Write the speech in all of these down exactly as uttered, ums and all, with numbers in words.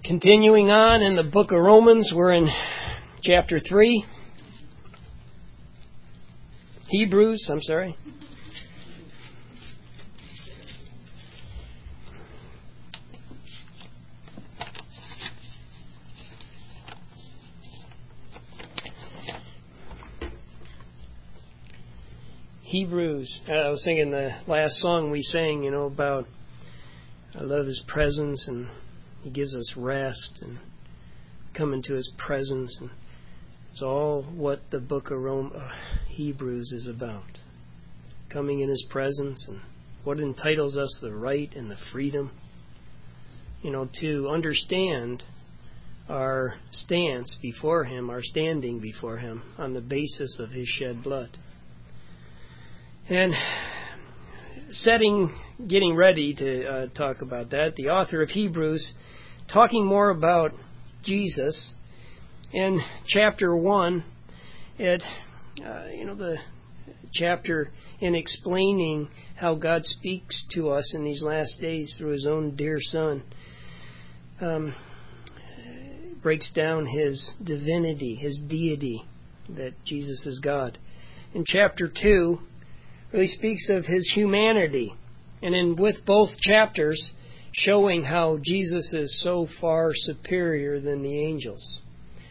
Continuing on in the book of Romans, we're in chapter three. Hebrews, I'm sorry. Hebrews. Uh, I was thinking the last song we sang, you know, about I love His presence and He gives us rest and come into His presence. And it's all what the book of Rome, uh, Hebrews is about. Coming in His presence and what entitles us the right and the freedom, you know, to understand our stance before Him, our standing before Him on the basis of His shed blood. And setting, getting ready to uh, talk about that, the author of Hebrews, talking more about Jesus. In chapter one, it, uh, you know, the chapter in explaining how God speaks to us in these last days through His own dear Son, um, breaks down His divinity, His deity, that Jesus is God. In chapter two, really speaks of His humanity, and in with both chapters showing how Jesus is so far superior than the angels.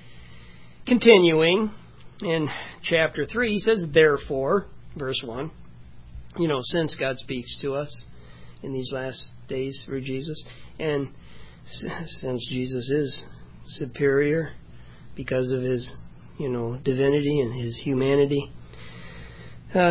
Continuing in chapter three, he says, therefore, verse one, you know, since God speaks to us in these last days through Jesus, and since Jesus is superior because of His, you know, divinity and His humanity, Uh,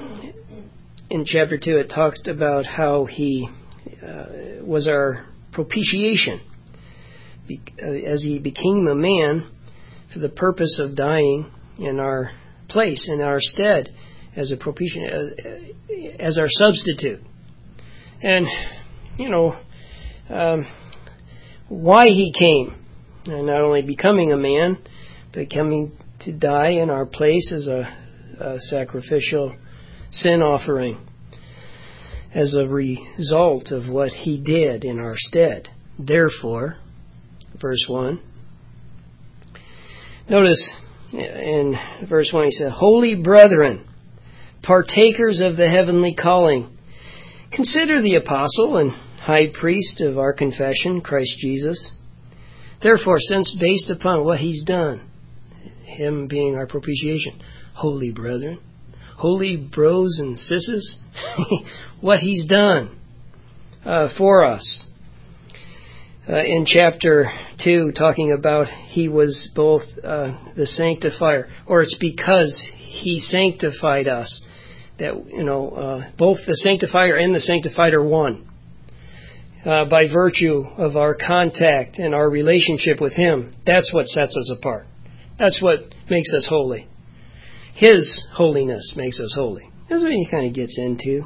in chapter two, it talks about how He uh, was our propitiation be- uh, as He became a man for the purpose of dying in our place, in our stead, as a propitiation, as, as our substitute. And, you know, um, why He came, and not only becoming a man, but coming to die in our place as a A sacrificial sin offering as a result of what He did in our stead. Therefore, verse one, notice in verse one he said, holy brethren, partakers of the heavenly calling, consider the apostle and high priest of our confession, Christ Jesus. Therefore, since based upon what He's done, Him being our propitiation, holy brethren, holy bros and sisses, what He's done uh, for us. Uh, in chapter two, talking about He was both uh, the sanctifier, or it's because He sanctified us that, you know, uh, both the sanctifier and the sanctified are one. Uh, by virtue of our contact and our relationship with Him, that's what sets us apart. That's what makes us holy. His holiness makes us holy. That's what he kind of gets into.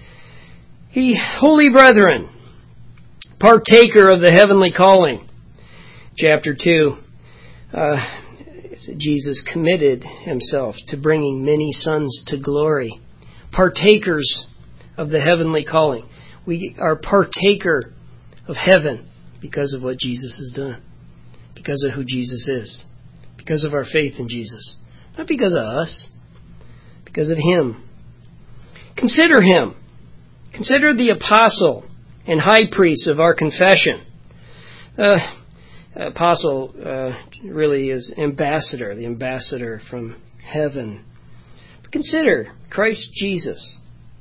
He, holy brethren, partaker of the heavenly calling. Chapter two, uh, Jesus committed Himself to bringing many sons to glory. Partakers of the heavenly calling. We are partaker of heaven because of what Jesus has done. Because of who Jesus is. Because of our faith in Jesus. Not because of us, because of Him. Consider Him. Consider the apostle and high priest of our confession. Uh, apostle uh, really is ambassador, the ambassador from heaven. But consider Christ Jesus,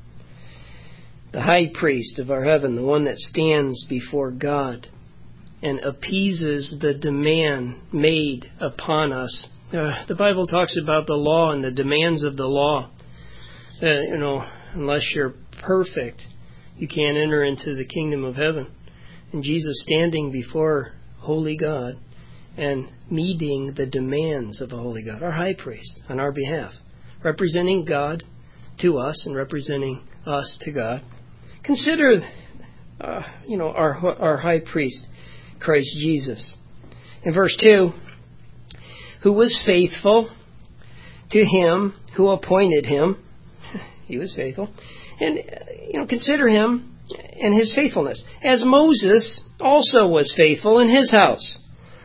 the high priest of our heaven, the one that stands before God and appeases the demand made upon us. Uh, the Bible talks about the law and the demands of the law. Uh, you know, unless you're perfect, you can't enter into the kingdom of heaven. And Jesus standing before holy God and meeting the demands of the holy God, our high priest, on our behalf, representing God to us and representing us to God. Consider, uh, you know, our our high priest, Christ Jesus. In verse two, who was faithful to Him who appointed Him. He was faithful. And, you know, consider Him and his faithfulness, as Moses also was faithful in his house.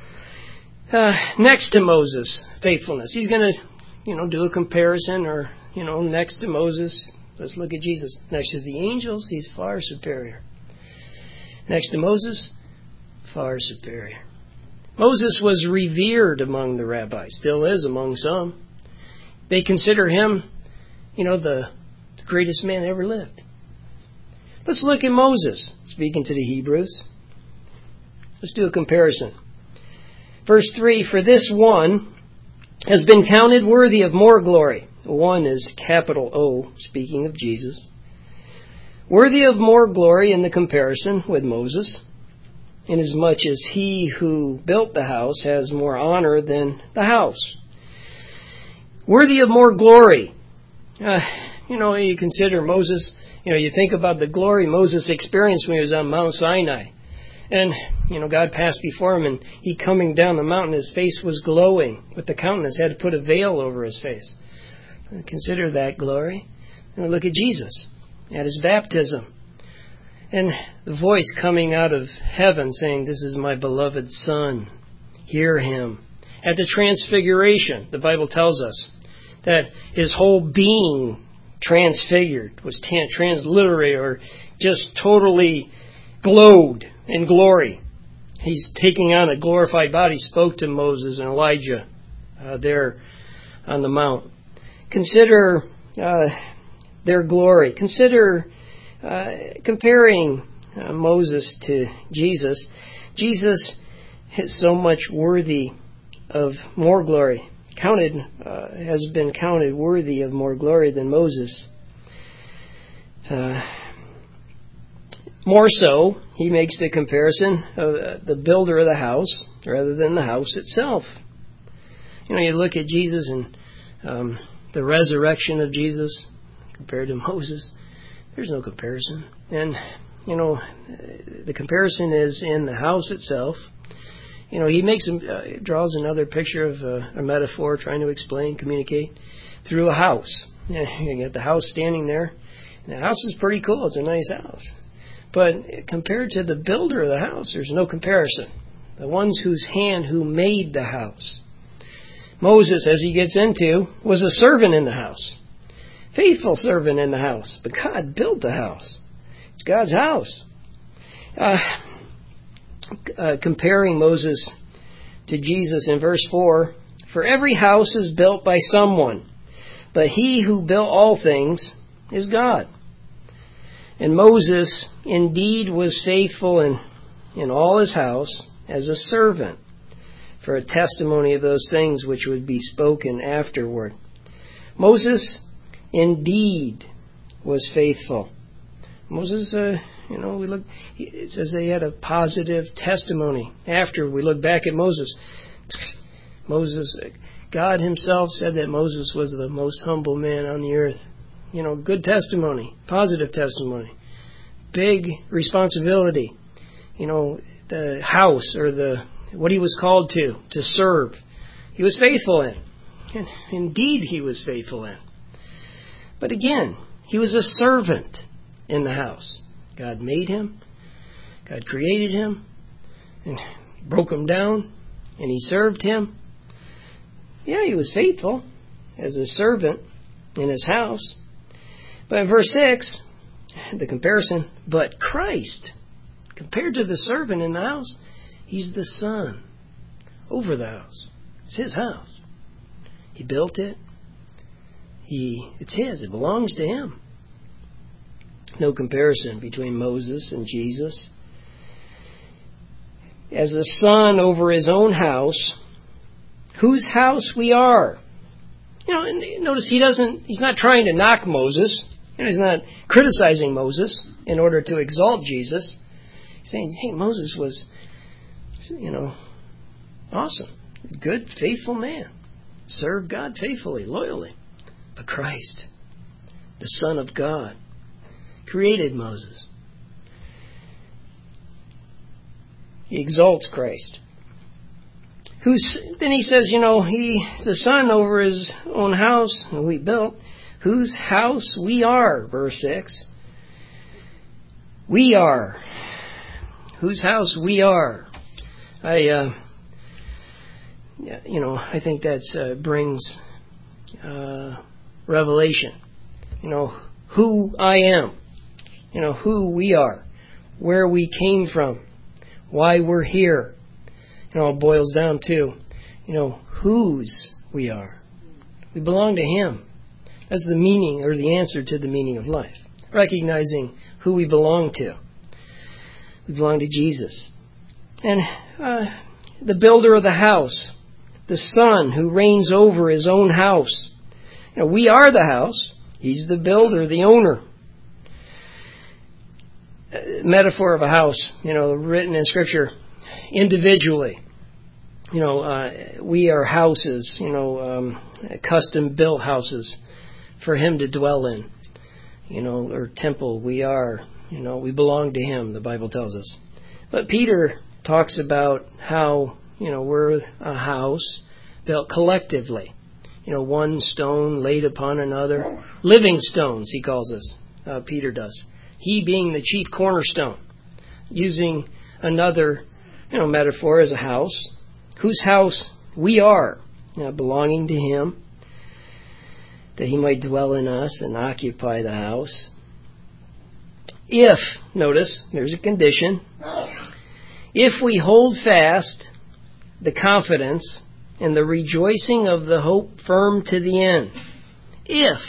Uh, next to Moses' faithfulness, he's going to, you know, do a comparison, or, you know, next to Moses, let's look at Jesus. Next to the angels, he's far superior. Next to Moses, far superior. Moses was revered among the rabbis, still is among some. They consider him, you know, the, the greatest man ever lived. Let's look at Moses, speaking to the Hebrews. Let's do a comparison. Verse three, for this one has been counted worthy of more glory. One is capital O, speaking of Jesus. Worthy of more glory in the comparison with Moses, inasmuch as he who built the house has more honor than the house. Worthy of more glory. Uh, you know, you consider Moses, you know, you think about the glory Moses experienced when he was on Mount Sinai. And, you know, God passed before him, and he coming down the mountain, his face was glowing with the countenance, had to put a veil over his face. Consider that glory. And look at Jesus at his baptism. And the voice coming out of heaven saying, this is my beloved Son. Hear him. At the transfiguration, the Bible tells us that his whole being transfigured, was transliterated, or just totally glowed in glory. He's taking on a glorified body. Spoke to Moses and Elijah uh, there on the mount. Consider uh, their glory. Consider uh, comparing uh, Moses to Jesus. Jesus is so much worthy of more glory. Counted uh, has been counted worthy of more glory than Moses. Uh, more so, he makes the comparison of uh, the builder of the house rather than the house itself. You know, you look at Jesus and um, the resurrection of Jesus compared to Moses. There's no comparison. And, you know, the comparison is in the house itself. You know, he makes him, uh, draws another picture of uh, a metaphor trying to explain, communicate through a house. You get the house standing there. And the house is pretty cool. It's a nice house. But compared to the builder of the house, there's no comparison. The ones whose hand who made the house. Moses, as he gets into, was a servant in the house. Faithful servant in the house. But God built the house. It's God's house. Uh, uh, comparing Moses to Jesus in verse four, for every house is built by someone, but he who built all things is God. And Moses indeed was faithful in, in all his house as a servant, for a testimony of those things which would be spoken afterward. Moses indeed was faithful. Moses, uh, you know, we look. It says they had a positive testimony. After we look back at Moses, Moses, God Himself said that Moses was the most humble man on the earth. You know, good testimony, positive testimony, big responsibility. You know, the house or the what he was called to to serve, he was faithful in. And indeed, he was faithful in. But again, he was a servant in the house. God made him. God created him. And broke him down. And he served him. Yeah, he was faithful as a servant in his house. But in verse six, the comparison, but Christ, compared to the servant in the house, he's the son over the house. It's his house. He built it. He, it's his. It belongs to him. No comparison between Moses and Jesus. As a son over his own house, whose house we are. You know, and notice he doesn't, he's not trying to knock Moses. You know, he's not criticizing Moses in order to exalt Jesus. He's saying, hey, Moses was, you know, awesome. Good, faithful man. Served God faithfully, loyally. But Christ, the Son of God, created Moses. He exalts Christ. Who's, then he says, you know, he's a son over his own house that we built, whose house we are, verse six. We are. Whose house we are. I, uh, you know, I think that uh, brings uh, revelation. You know, who I am. You know, who we are. Where we came from. Why we're here. You know, it boils down to, you know, whose we are. We belong to Him. That's the meaning or the answer to the meaning of life. Recognizing who we belong to. We belong to Jesus. And uh, the builder of the house. The Son who reigns over His own house. You know, we are the house. He's the builder, the owner. Uh, metaphor of a house, you know, written in Scripture individually. You know, uh, we are houses, you know, um, custom-built houses for Him to dwell in. You know, or temple, we are, you know, we belong to Him, the Bible tells us. But Peter talks about how, you know, we're a house built collectively. You know, one stone laid upon another. Living stones, he calls us, uh, Peter does. He being the chief cornerstone, using another, you know, metaphor as a house. Whose house we are, you know, belonging to Him, that He might dwell in us and occupy the house. If, notice, there's a condition, if we hold fast the confidence and the rejoicing of the hope firm to the end. If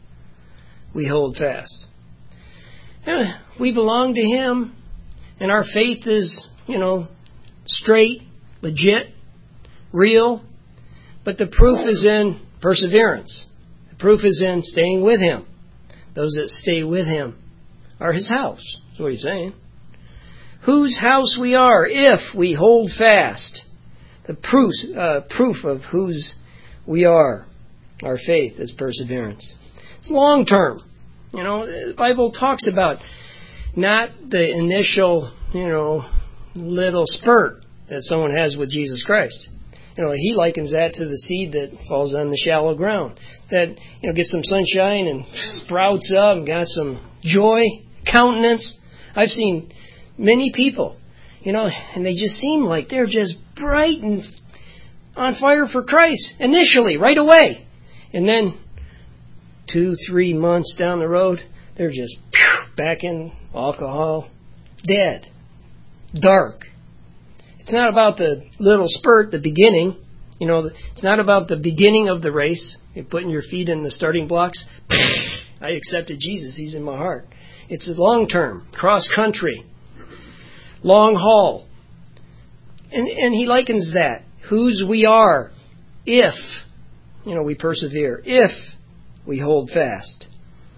we hold fast. Yeah, we belong to Him, and our faith is, you know, straight, legit, real, but the proof is in perseverance. The proof is in staying with Him. Those that stay with Him are His house. That's what He's saying. Whose house we are if we hold fast. The proof, uh, proof of whose we are. Our faith is perseverance. It's long term. You know, the Bible talks about not the initial, you know, little spurt that someone has with Jesus Christ. You know, He likens that to the seed that falls on the shallow ground. That, you know, gets some sunshine and sprouts up and got some joy, countenance. I've seen many people, you know, and they just seem like they're just bright and on fire for Christ initially, right away. And then two, three months down the road, they're just back in alcohol, dead, dark. It's not about the little spurt, the beginning. You know, it's not about the beginning of the race. You're putting your feet in the starting blocks. I accepted Jesus. He's in my heart. It's a long term, cross country, long haul. And, and he likens that. Whose we are if, you know, we persevere. If we hold fast.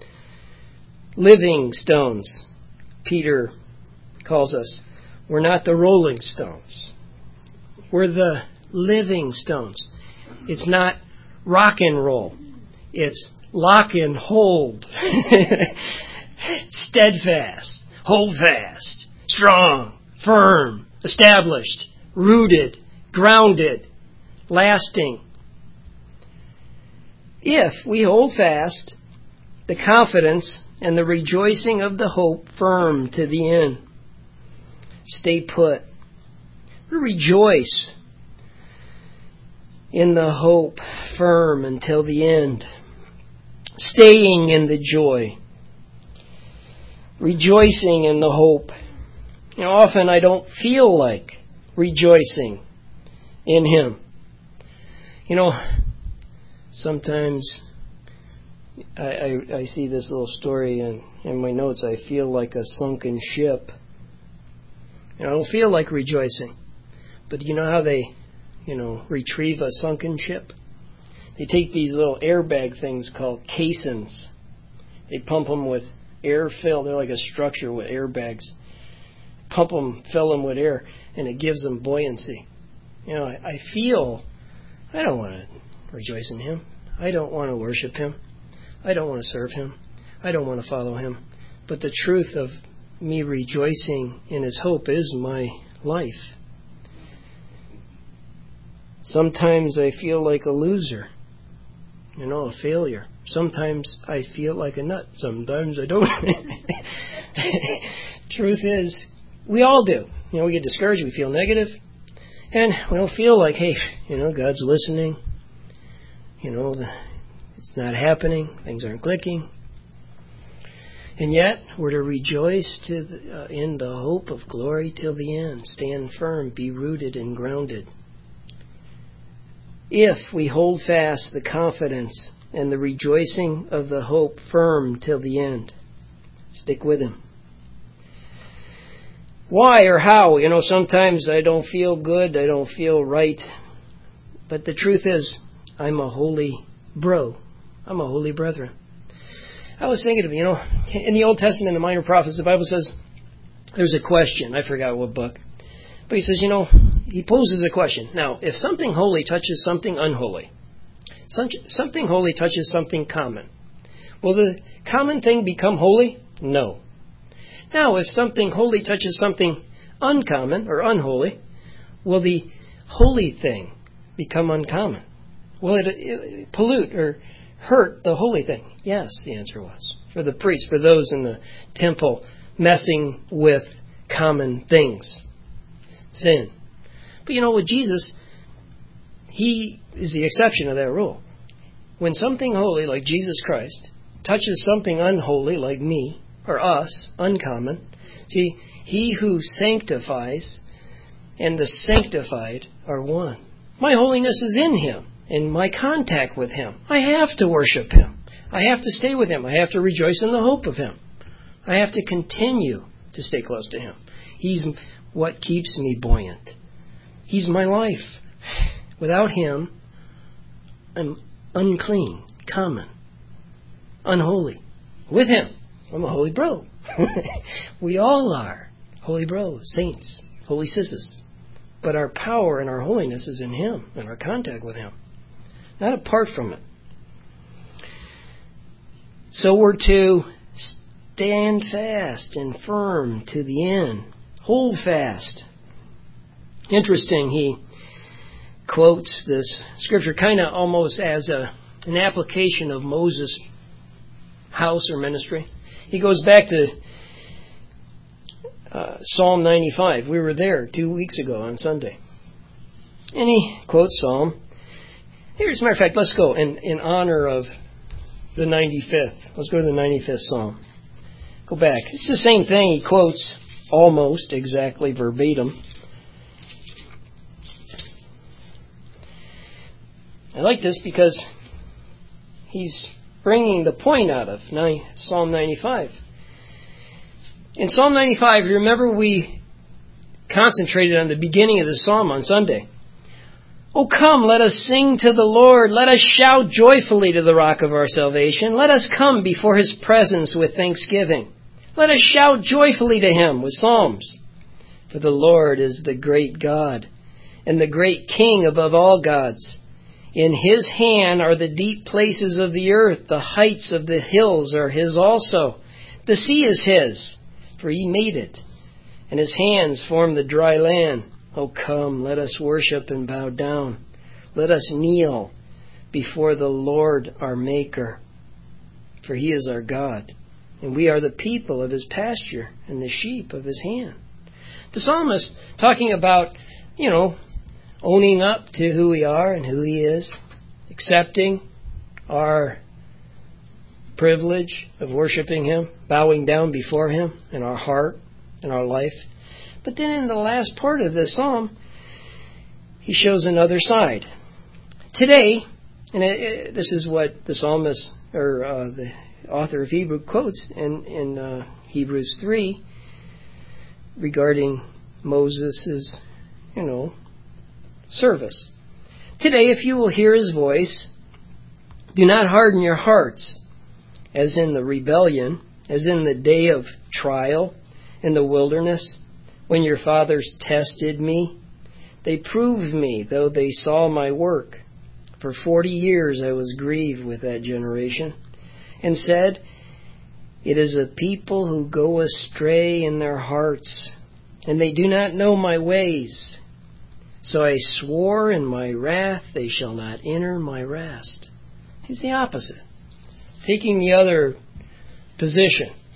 Living stones, Peter calls us. We're not the rolling stones. We're the living stones. It's not rock and roll. It's lock and hold. Steadfast. Hold fast. Strong. Firm. Established. Rooted. Grounded. Lasting. If we hold fast the confidence and the rejoicing of the hope firm to the end. Stay put. Rejoice in the hope firm until the end. Staying in the joy. Rejoicing in the hope. You know, often I don't feel like rejoicing in Him. You know, sometimes I, I, I see this little story in, in my notes. I feel like a sunken ship. You know, I don't feel like rejoicing. But you know how they, you know, retrieve a sunken ship? They take these little airbag things called caissons. They pump them with air fill. They're like a structure with airbags. Pump them, fill them with air, and it gives them buoyancy. You know, I, I feel, I don't want to rejoice in Him. I don't want to worship Him. I don't want to serve Him. I don't want to follow Him. But the truth of me rejoicing in His hope is my life. Sometimes I feel like a loser, you know, a failure. Sometimes I feel like a nut. Sometimes I don't. truth is, we all do. You know, we get discouraged, we feel negative, and we don't feel like, hey, you know, God's listening. You know, the, it's not happening. Things aren't clicking. And yet, we're to rejoice to the, uh, in the hope of glory till the end. Stand firm, be rooted and grounded. If we hold fast the confidence and the rejoicing of the hope firm till the end, stick with Him. Why or how? You know, sometimes I don't feel good, I don't feel right. But the truth is, I'm a holy bro. I'm a holy brethren. I was thinking of, you know, in the Old Testament, the Minor Prophets, the Bible says, there's a question. I forgot what book. But he says, you know, he poses a question. Now, if something holy touches something unholy, something holy touches something common, will the common thing become holy? No. Now, if something holy touches something uncommon or unholy, will the holy thing become uncommon? Will it, it pollute or hurt the holy thing? Yes, the answer was. For the priests, for those in the temple messing with common things. Sin. But you know, with Jesus, He is the exception of that rule. When something holy, like Jesus Christ, touches something unholy, like me, or us, uncommon, see, He who sanctifies and the sanctified are one. My holiness is in Him, in my contact with Him. I have to worship Him. I have to stay with Him. I have to rejoice in the hope of Him. I have to continue to stay close to Him. He's what keeps me buoyant. He's my life. Without Him, I'm unclean, common, unholy. With Him, I'm a holy bro. We all are holy bros, saints, holy sisters. But our power and our holiness is in Him and our contact with Him, not apart from it. So we're to stand fast and firm to the end. Hold fast. Interesting, he quotes this scripture kind of almost as a an application of Moses' house or ministry. He goes back to uh, Psalm ninety-five. We were there two weeks ago on Sunday. And he quotes Psalm. Here, as a matter of fact, let's go in, in honor of the ninety-fifth. Let's go to the ninety-fifth Psalm. Go back. It's the same thing. He quotes almost exactly verbatim. I like this because he's bringing the point out of Psalm ninety-five. In Psalm ninety-five, you remember we concentrated on the beginning of the psalm on Sunday. Oh, come, let us sing to the Lord. Let us shout joyfully to the rock of our salvation. Let us come before His presence with thanksgiving. Let us shout joyfully to Him with psalms. For the Lord is the great God and the great King above all gods. In His hand are the deep places of the earth. The heights of the hills are His also. The sea is His, for He made it, and His hands form the dry land. Oh, come, let us worship and bow down. Let us kneel before the Lord our Maker, for He is our God, and we are the people of His pasture and the sheep of His hand. The psalmist talking about, you know, owning up to who we are and who He is, accepting our privilege of worshiping Him, bowing down before Him in our heart, in our life. But then in the last part of the psalm, he shows another side. Today, and it, it, this is what the psalmist, or uh, the author of Hebrew quotes in, in uh, Hebrews three regarding Moses' you know, service. Today, if you will hear His voice, do not harden your hearts, as in the rebellion, as in the day of trial in the wilderness, when your fathers tested me. They proved me, though they saw my work. For forty years I was grieved with that generation, and said, it is a people who go astray in their hearts, and they do not know my ways. So I swore in my wrath, they shall not enter my rest. It's the opposite. Taking the other position.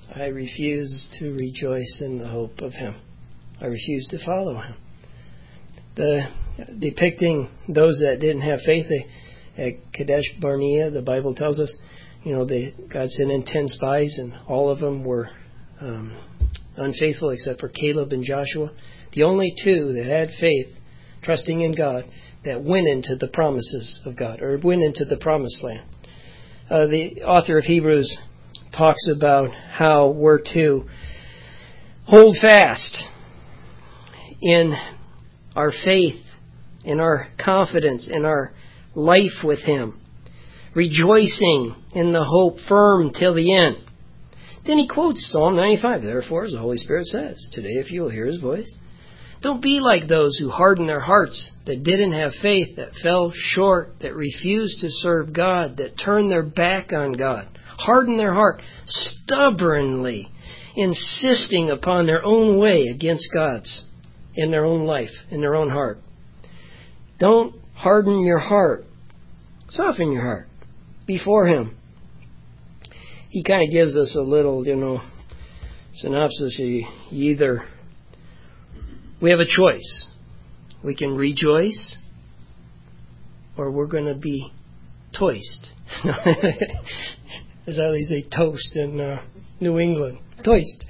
I refuse to rejoice in the hope of him. I refuse to follow him. The depicting those that didn't have faith they, at Kadesh Barnea, the Bible tells us, you know, they, God sent in ten spies, and all of them were um, unfaithful except for Caleb and Joshua. The only two that had faith, trusting in God, that went into the promises of God, or went into the promised land. Uh, the author of Hebrews talks about how we're to hold fast in our faith, in our confidence, in our life with him, rejoicing in the hope firm till the end. Then he quotes Psalm ninety-five, therefore, as the Holy Spirit says, today if you will hear his voice, don't be like those who hardened their hearts, that didn't have faith, that fell short, that refused to serve God, that turned their back on God, hardened their heart, stubbornly insisting upon their own way against God's, in their own life, in their own heart. Don't harden your heart. Soften your heart before him. He kind of gives us a little, you know, synopsis. You either, we have a choice. We can rejoice, or we're going to be toast. As how they say toast in uh, New England. Toast.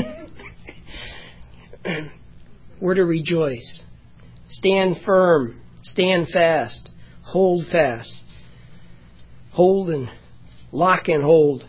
We're to rejoice. Stand firm. Stand fast. Hold fast. Hold and lock and hold.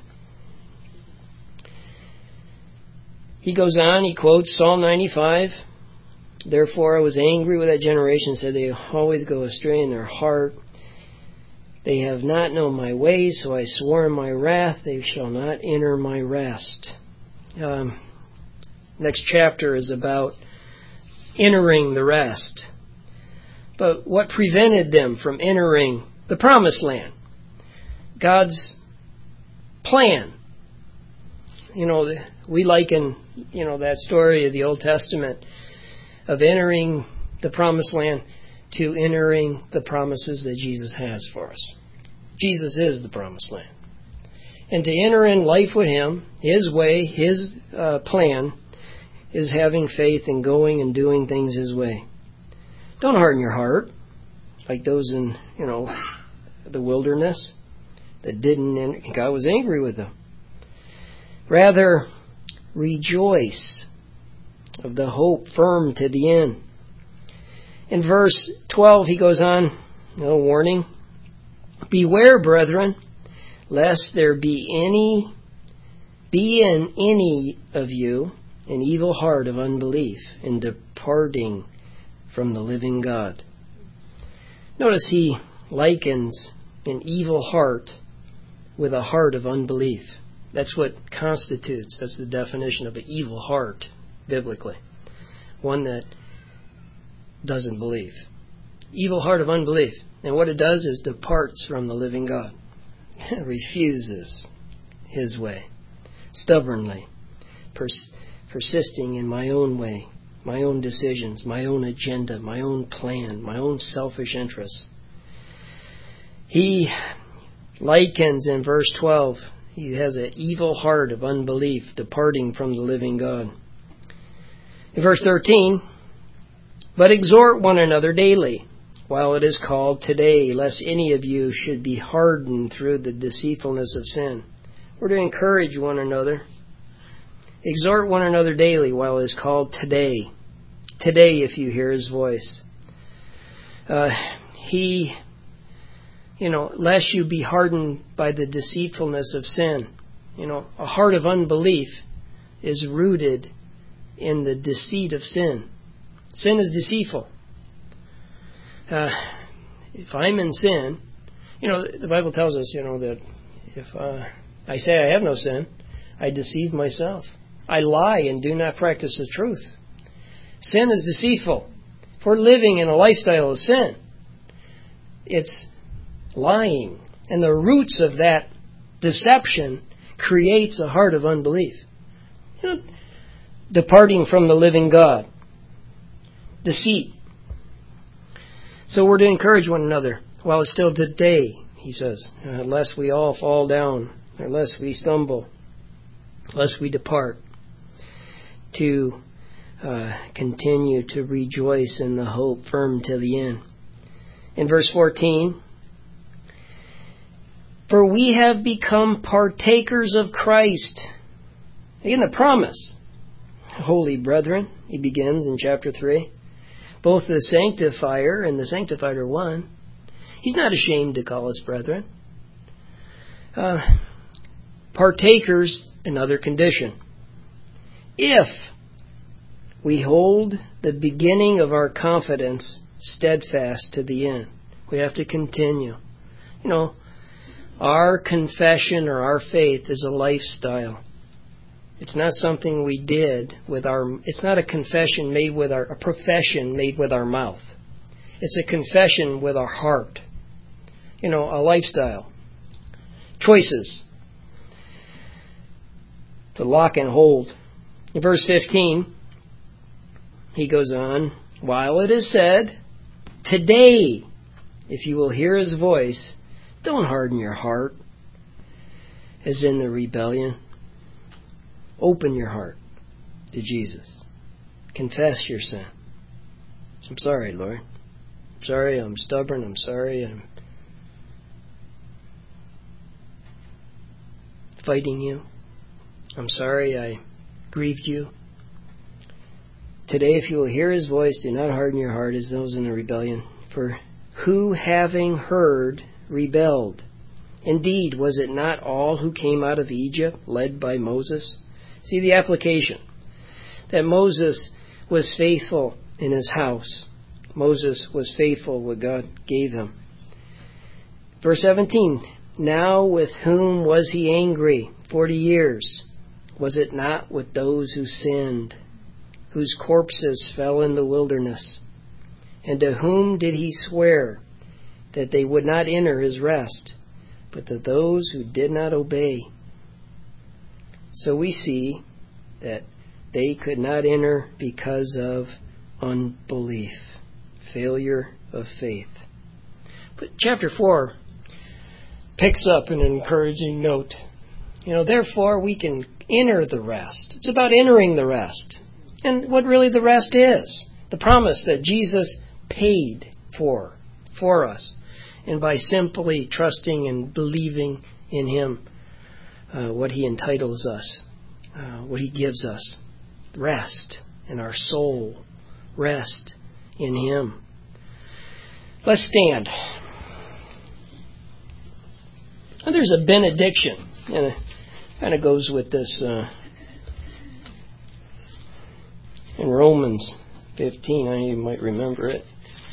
He goes on, he quotes Psalm ninety-five. Therefore I was angry with that generation, said they always go astray in their heart. They have not known my ways, so I swore in my wrath, they shall not enter my rest. Um, next chapter is about entering the rest. But what prevented them from entering the promised land? God's plan. You know, we liken, you know, that story of the Old Testament of entering the promised land to entering the promises that Jesus has for us. Jesus is the promised land. And to enter in life with him, his way, his uh, plan, is having faith and going and doing things his way. Don't harden your heart like those in, you know, the wilderness that didn't, enter. God was angry with them. Rather, rejoice of the hope firm to the end. In verse twelve, he goes on, no warning. Beware, brethren, lest there be any, be in any of you an evil heart of unbelief in departing from the living God. Notice he likens an evil heart with a heart of unbelief. That's what constitutes, that's the definition of an evil heart, biblically. One that doesn't believe. Evil heart of unbelief. And what it does is departs from the living God. Refuses his way. Stubbornly. Pers- persisting in my own way. My own decisions. My own agenda. My own plan. My own selfish interests. He likens in verse twelve, he has an evil heart of unbelief departing from the living God. In verse thirteen, but exhort one another daily, while it is called today, lest any of you should be hardened through the deceitfulness of sin. We're to encourage one another. Exhort one another daily, while it is called today. Today, if you hear his voice. Uh, he, you know, lest you be hardened by the deceitfulness of sin. You know, a heart of unbelief is rooted in the deceit of sin. Sin is deceitful. Uh, if I'm in sin, you know, the Bible tells us, you know, that if uh, I say I have no sin, I deceive myself. I lie and do not practice the truth. Sin is deceitful. If we're living in a lifestyle of sin, it's lying. And the roots of that deception creates a heart of unbelief. You know, departing from the living God. Deceit. So we're to encourage one another while it's still today, he says, unless we all fall down, unless we stumble. lest we depart, to uh, continue to rejoice in the hope firm to the end. In verse fourteen, for we have become partakers of Christ. Again, the promise. Holy brethren, he begins in chapter three. Both the sanctifier and the sanctified are one. He's not ashamed to call us brethren. Uh, partakers, another condition. If we hold the beginning of our confidence steadfast to the end, we have to continue. You know, our confession or our faith is a lifestyle. It's not something we did with our, it's not a confession made with our, a profession made with our mouth. It's a confession with our heart. You know, a lifestyle. Choices. To lock and hold. In verse fifteen, he goes on, while it is said, today, if you will hear his voice, don't harden your heart, as in the rebellion. Open your heart to Jesus. Confess your sin. I'm sorry, Lord. I'm sorry I'm stubborn. I'm sorry I'm fighting you. I'm sorry I grieved you. Today, if you will hear his voice, do not harden your heart as those in the rebellion. For who, having heard, rebelled? Indeed, was it not all who came out of Egypt led by Moses? See the application. That Moses was faithful in his house. Moses was faithful what God gave him. Verse seventeen. Now with whom was he angry forty years? Was it not with those who sinned, whose corpses fell in the wilderness? And to whom did he swear that they would not enter his rest, but to those who did not obey? So we see that they could not enter because of unbelief, failure of faith. But chapter four picks up an encouraging note. You know, therefore we can enter the rest. It's about entering the rest. And what really the rest is. The promise that Jesus paid for, for us. And by simply trusting and believing in him, uh, what he entitles us, uh, what he gives us. Rest in our soul. Rest in him. Let's stand. And there's a benediction, and it kind of goes with this uh, in Romans fifteen. I you might remember it.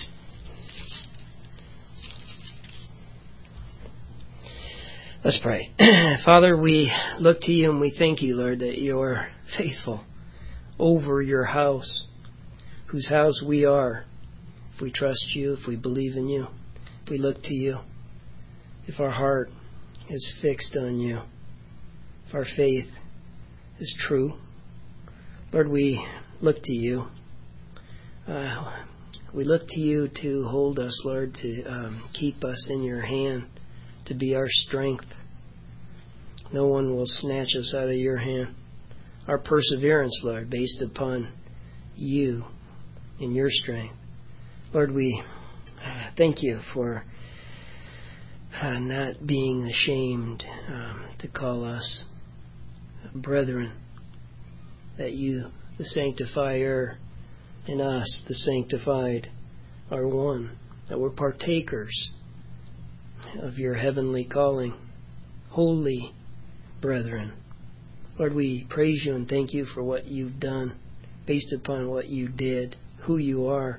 Let's pray. Father, we look to you and we thank you, Lord, that you're faithful over your house, whose house we are. If we trust you, if we believe in you, if we look to you, if our heart is fixed on you, if our faith is true, Lord, we look to you. Uh, we look to you to hold us, Lord, to um, keep us in your hand, to be our strength. No one will snatch us out of your hand. Our perseverance, Lord, based upon you and your strength. Lord, we uh, thank you for uh, not being ashamed um, to call us brethren, that you, the sanctifier, and us, the sanctified, are one, that we're partakers of your heavenly calling, holy brethren. Lord, we praise you and thank you for what you've done based upon what you did, who you are.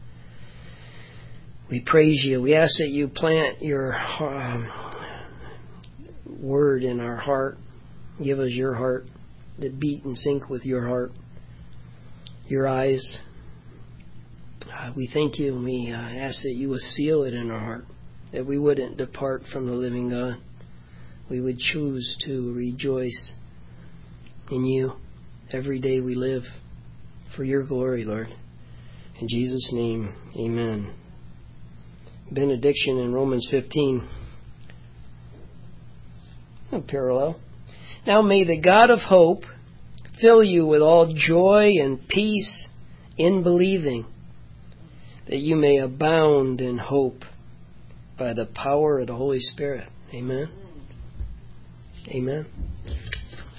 We praise you. We ask that you plant your um, word in our heart. Give us your heart that beat and sync with your heart, your eyes. Uh, we thank you and we uh, ask that you would seal it in our heart, that we wouldn't depart from the living God. We would choose to rejoice in you every day we live for your glory, Lord. In Jesus' name, amen. Benediction in Romans fifteen. A parallel. Now may the God of hope fill you with all joy and peace in believing, that you may abound in hope by the power of the Holy Spirit. Amen. Amen.